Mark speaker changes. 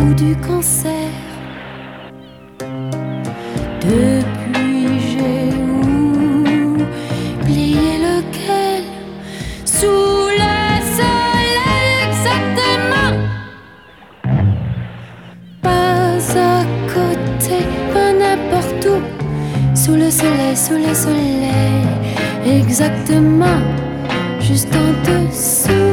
Speaker 1: ou du cancer. Depuis j'ai oublié lequel, sous le soleil exactement. Pas à côté, pas n'importe où, sous le soleil exactement, juste en dessous.